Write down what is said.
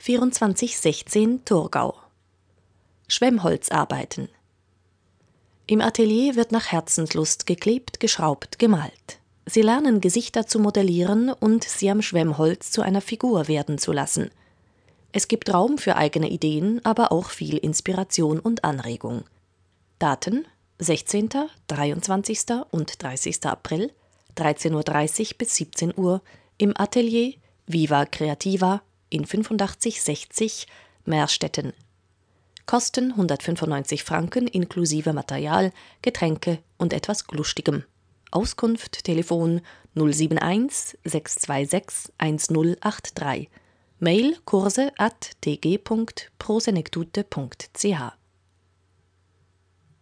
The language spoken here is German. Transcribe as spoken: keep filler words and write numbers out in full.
vierundzwanzig sechzehn Thurgau. Schwemmholzarbeiten. Im Atelier wird nach Herzenslust geklebt, geschraubt, gemalt. Sie lernen, Gesichter zu modellieren und sie am Schwemmholz zu einer Figur werden zu lassen. Es gibt Raum für eigene Ideen, aber auch viel Inspiration und Anregung. Daten: sechzehnten, dreiundzwanzigsten und dreißigsten April, dreizehn Uhr dreißig bis siebzehn Uhr im Atelier Viva Creativa in fünfundachtzig sechzig Meerstetten. Kosten hundertfünfundneunzig Franken inklusive Material, Getränke und etwas Glustigem. Auskunft Telefon null sieben eins sechs zwei sechs eins null acht drei. Mail kurse at t g punkt prosenektute punkt c h.